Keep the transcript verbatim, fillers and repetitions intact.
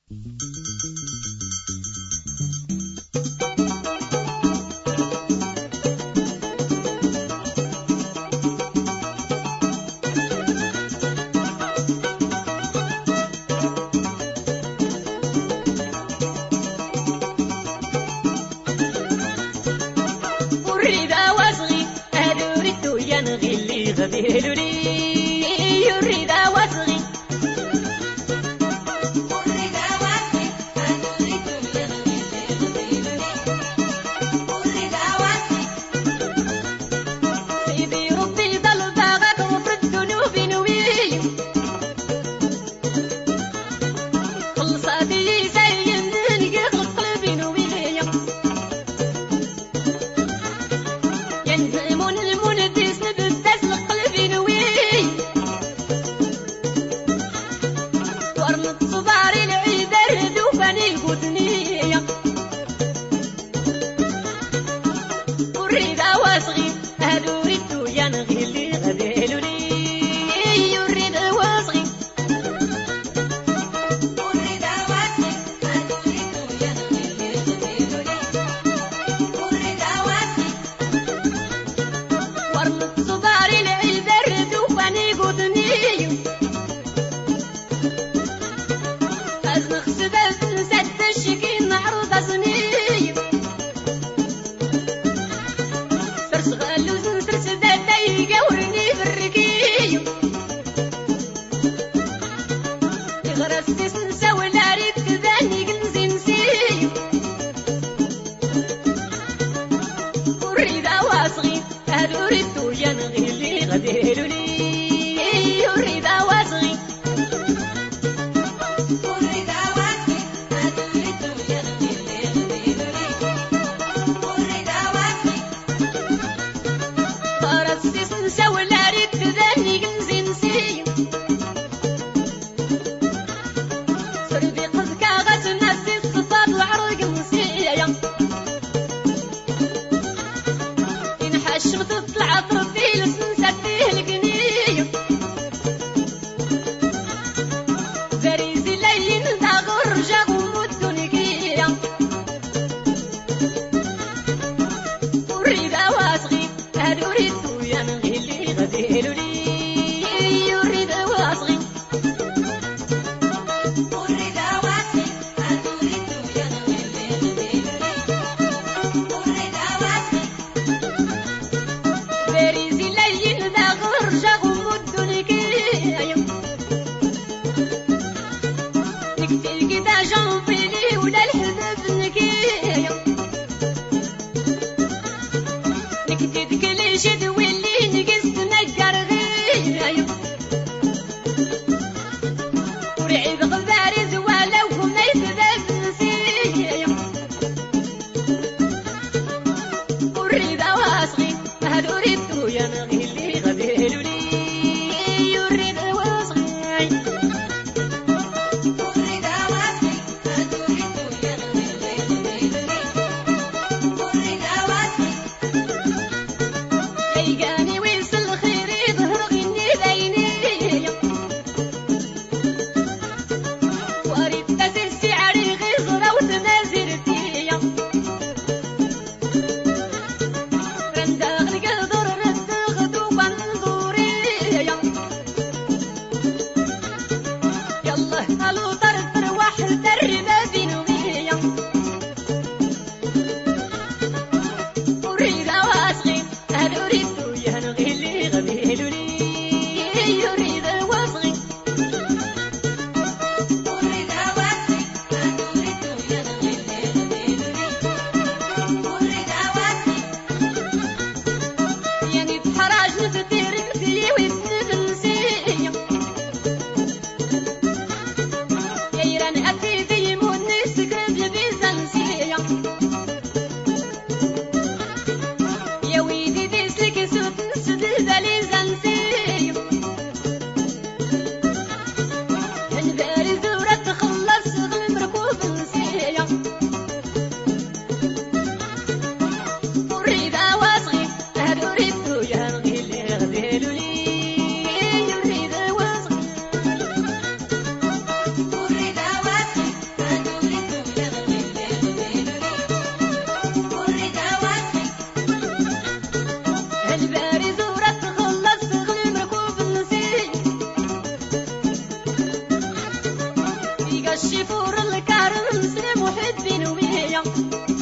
غديلو لي يريد وصغي أريد وصغي أريد يغني غديلو لي أريد وصغي سيدي ربي ضل باغك وفي الذنوب نوي خلصاتي زين نقل قلبي نوي ينزمون المندس نبتس قلبي نوي ورمت صباري العيد ردوفاني القدنية أريد وصغي هادو ريتو ينغي اللي غديلو لي يريد وصغي أريد وصغي أريد يغني غديلو لي أريد وصغي ورمت صباري العيد ردوفاني قدنية أزنخ سبب نسد الشكين معروضة صنية سرس غلوز نسرس دادا يقورني بالركية يغرس نساوي لاريك تباني كنزي نسية أريد واصغي هادو ريتو ينغي اللي غديلو لي أريد واصغي أريد وصغي أريد يغني غديلو لي أريد وصغي فرسيس نساوي لاريك تباني كنزي نسية سردي قزكا غاس ناسي الصفات وعرق نسية ينحشم تطلع طرفي لسنسة فيه القنية زريزي لين دا غرجة غمود دنيكية أريد واصغي هادو ريتو ينغي اللي غديلو لي يريد واصغي أريد وصغي أريد يغني غديلو لي أريد وصغي زريزي لين دا غرجة غمود دنيكية نكتي كدا جنبيلي ولا الحباب نكية نكتي دكلي شد واللي نقص نقر غير ورعيد غباري زوالا وما يتباب نسية أريد واصغي هادو ريتو ينغي اللي غديلو لي يريد واصغي أريد وصغي أريد يغني غديلو لي أريد وصغي أي الشفور الكرم سلم وحبين وبيا